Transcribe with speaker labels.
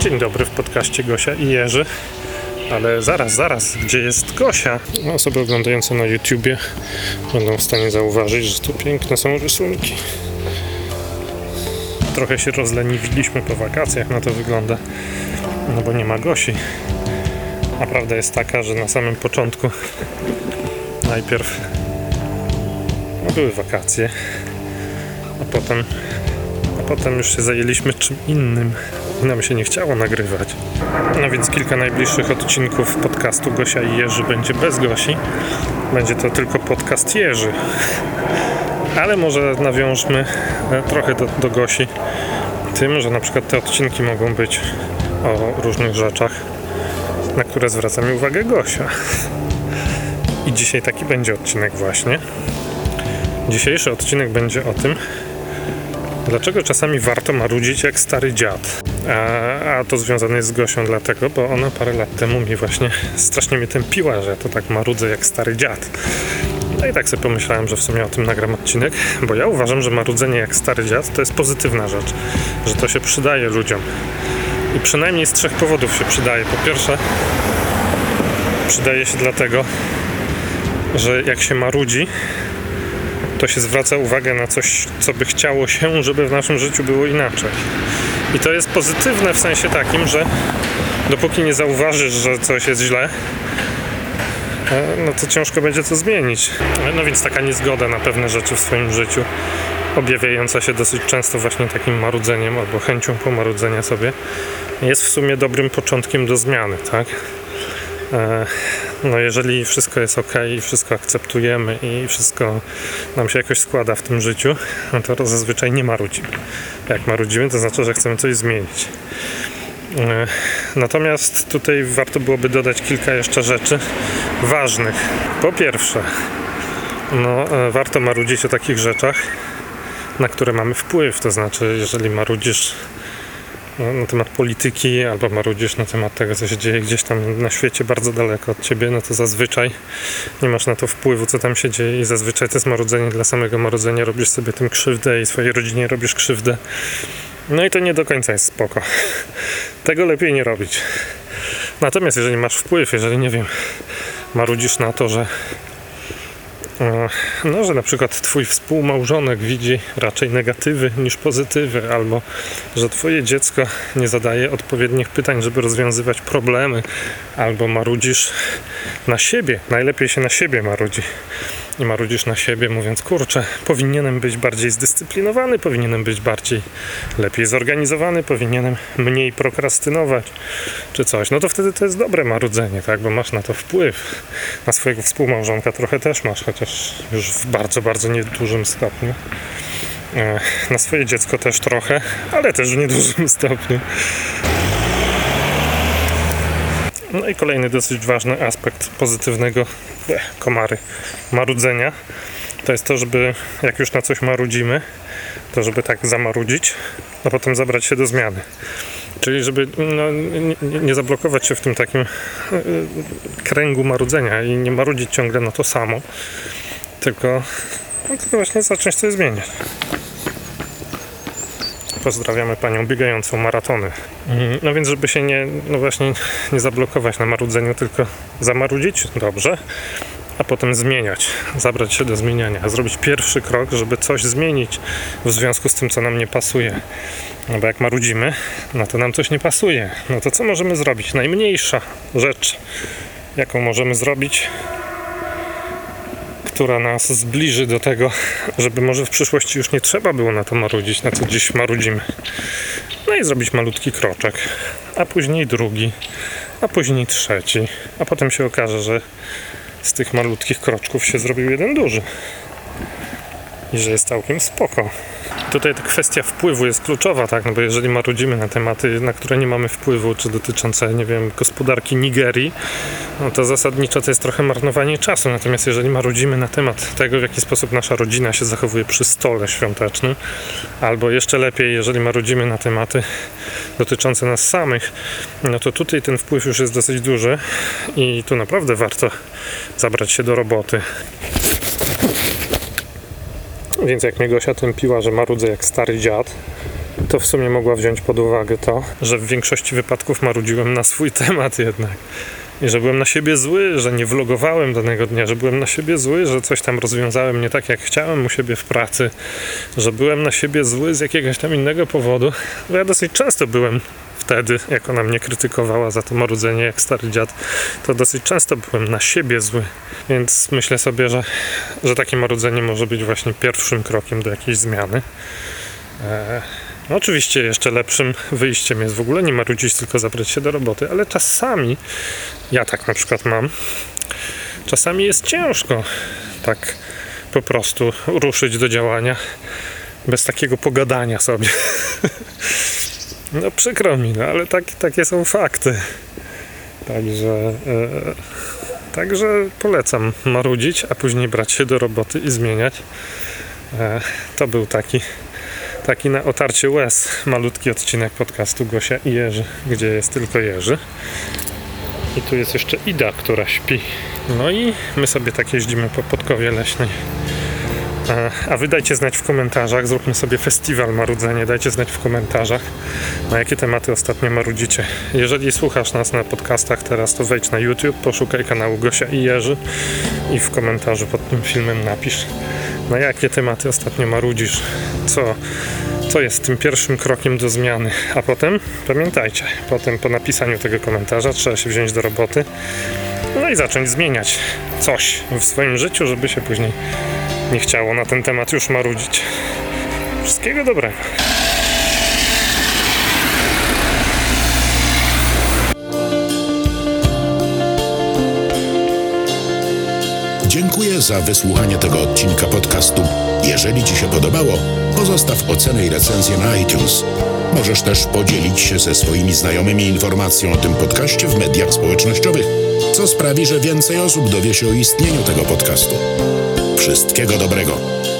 Speaker 1: Dzień dobry w podcaście Gosia i Jerzy. Ale zaraz, gdzie jest Gosia? Osoby oglądające na YouTubie będą w stanie zauważyć, że tu piękne są rysunki. Trochę się rozleniwiliśmy po wakacjach, na to wygląda, no bo nie ma Gosi. A prawda jest taka, że na samym początku najpierw były wakacje, a potem już się zajęliśmy czym innym i nam się nie chciało nagrywać. No więc kilka najbliższych odcinków podcastu Gosia i Jerzy będzie bez Gosi. Będzie to tylko podcast Jerzy. Ale może nawiążmy trochę do Gosi tym, że na przykład te odcinki mogą być o różnych rzeczach, na które zwraca mi uwagę Gosia. I dzisiaj taki będzie odcinek właśnie. Dzisiejszy odcinek będzie o tym, dlaczego czasami warto marudzić jak stary dziad. A to związane jest z Gosią dlatego, bo ona parę lat temu mi właśnie strasznie mnie tępiła, że ja to tak marudzę jak stary dziad. No i tak sobie pomyślałem, że w sumie o tym nagram odcinek, bo ja uważam, że marudzenie jak stary dziad to jest pozytywna rzecz, że to się przydaje ludziom. I przynajmniej z 3 powodów się przydaje. Po pierwsze, przydaje się dlatego, że jak się marudzi, to się zwraca uwagę na coś, co by chciało się, żeby w naszym życiu było inaczej. I to jest pozytywne w sensie takim, że dopóki nie zauważysz, że coś jest źle, no to ciężko będzie to zmienić. No więc taka niezgoda na pewne rzeczy w swoim życiu, objawiająca się dosyć często właśnie takim marudzeniem albo chęcią pomarudzenia sobie, jest w sumie dobrym początkiem do zmiany, tak? No jeżeli wszystko jest ok i wszystko akceptujemy i wszystko nam się jakoś składa w tym życiu, no to zazwyczaj nie marudzimy. Jak marudzimy, to znaczy, że chcemy coś zmienić. Natomiast tutaj warto byłoby dodać kilka jeszcze rzeczy ważnych. Po pierwsze, warto marudzić o takich rzeczach, na które mamy wpływ. To znaczy, jeżeli marudzisz na temat polityki albo marudzisz na temat tego, co się dzieje gdzieś tam na świecie bardzo daleko od ciebie, no to zazwyczaj nie masz na to wpływu, co tam się dzieje i zazwyczaj to jest marudzenie dla samego marudzenia, robisz sobie tym krzywdę i swojej rodzinie robisz krzywdę. No i to nie do końca jest spoko. Tego lepiej nie robić. Natomiast jeżeli masz wpływ, jeżeli, nie wiem, marudzisz na to, że że na przykład twój współmałżonek widzi raczej negatywy niż pozytywy, albo że twoje dziecko nie zadaje odpowiednich pytań, żeby rozwiązywać problemy, albo marudzisz na siebie, najlepiej się na siebie marudzi. I marudzisz na siebie, mówiąc, kurczę, powinienem być bardziej zdyscyplinowany, powinienem być lepiej zorganizowany, powinienem mniej prokrastynować, czy coś. No to wtedy to jest dobre marudzenie, tak, bo masz na to wpływ. Na swojego współmałżonka trochę też masz, chociaż już w bardzo, bardzo niedużym stopniu. Na swoje dziecko też trochę, ale też w niedużym stopniu. No i kolejny dosyć ważny aspekt pozytywnego marudzenia to jest to, żeby jak już na coś marudzimy, to żeby tak zamarudzić, a potem zabrać się do zmiany. Czyli żeby nie zablokować się w tym takim kręgu marudzenia i nie marudzić ciągle na to samo, tylko właśnie zacząć coś zmieniać. Pozdrawiamy panią biegającą maratony. No więc żeby się nie zablokować na marudzeniu, tylko zamarudzić dobrze, a potem zmieniać, zabrać się do zmieniania, zrobić pierwszy krok, żeby coś zmienić w związku z tym, co nam nie pasuje. No bo jak marudzimy, no to nam coś nie pasuje. No to co możemy zrobić? Najmniejsza rzecz, jaką możemy zrobić, która nas zbliży do tego, żeby może w przyszłości już nie trzeba było na to marudzić, na co dziś marudzimy. No i zrobić malutki kroczek, a później drugi, a później trzeci, a potem się okaże, że z tych malutkich kroczków się zrobił jeden duży i że jest całkiem spoko. Tutaj ta kwestia wpływu jest kluczowa, tak? No bo jeżeli marudzimy na tematy, na które nie mamy wpływu, czy dotyczące, nie wiem, gospodarki Nigerii, no to zasadniczo to jest trochę marnowanie czasu. Natomiast jeżeli marudzimy na temat tego, w jaki sposób nasza rodzina się zachowuje przy stole świątecznym, albo jeszcze lepiej, jeżeli marudzimy na tematy dotyczące nas samych, no to tutaj ten wpływ już jest dosyć duży i tu naprawdę warto zabrać się do roboty. Więc jak mnie Gosia tępiła, że marudzę jak stary dziad, to w sumie mogła wziąć pod uwagę to, że w większości wypadków marudziłem na swój temat jednak. I że byłem na siebie zły, że nie vlogowałem danego dnia, że byłem na siebie zły, że coś tam rozwiązałem nie tak jak chciałem u siebie w pracy, że byłem na siebie zły z jakiegoś tam innego powodu. Bo ja dosyć często byłem wtedy, jak ona mnie krytykowała za to marudzenie jak stary dziad, to dosyć często byłem na siebie zły. Więc myślę sobie, że takie marudzenie może być właśnie pierwszym krokiem do jakiejś zmiany. No oczywiście jeszcze lepszym wyjściem jest w ogóle nie marudzić, tylko zabrać się do roboty, ale czasami, ja tak na przykład mam, czasami jest ciężko tak po prostu ruszyć do działania bez takiego pogadania sobie. No przykro mi, no ale takie są fakty. Także polecam marudzić, a później brać się do roboty i zmieniać. To był taki na otarcie łez malutki odcinek podcastu Gosia i Jerzy, gdzie jest tylko Jerzy. I tu jest jeszcze Ida, która śpi. No i my sobie tak jeździmy po Podkowie Leśnej. A wy dajcie znać w komentarzach, zróbmy sobie festiwal marudzenia, dajcie znać w komentarzach, na jakie tematy ostatnio marudzicie. Jeżeli słuchasz nas na podcastach teraz, to wejdź na YouTube, poszukaj kanału Gosia i Jerzy i w komentarzu pod tym filmem napisz, na jakie tematy ostatnio marudzisz, co jest tym pierwszym krokiem do zmiany. A potem, pamiętajcie, po napisaniu tego komentarza trzeba się wziąć do roboty, no i zacząć zmieniać coś w swoim życiu, żeby się później nie chciało na ten temat już marudzić. Wszystkiego dobrego.
Speaker 2: Dziękuję za wysłuchanie tego odcinka podcastu. Jeżeli Ci się podobało, pozostaw ocenę i recenzję na iTunes. Możesz też podzielić się ze swoimi znajomymi informacją o tym podcaście w mediach społecznościowych, co sprawi, że więcej osób dowie się o istnieniu tego podcastu. Wszystkiego dobrego.